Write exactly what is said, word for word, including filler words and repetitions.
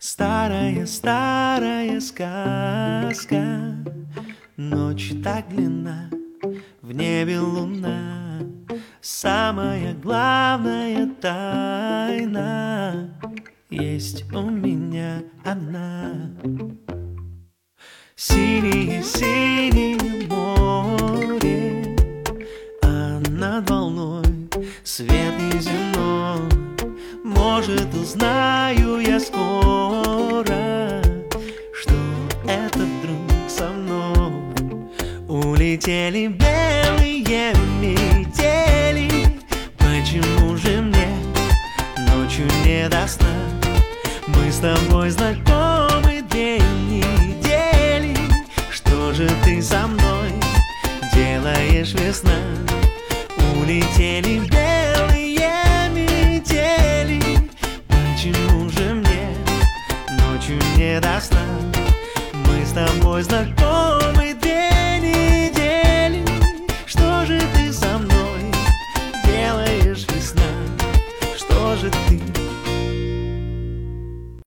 Старая, старая сказка, ночь так длинна, в небе луна. Самая главная тайна есть у меня одна. Синее, синее море, а над волной свет неземной. Может, узнаю я скоро, что это вдруг со мной. Улетели белые метели, почему же мне ночью не до сна? Мы с тобой знакомы две недели. Что же ты со мной делаешь, весна? Улетели белые метели, почему же мне ночью не до сна? Мы с тобой знакомы две недели. Что же ты со мной делаешь, весна? Что же ты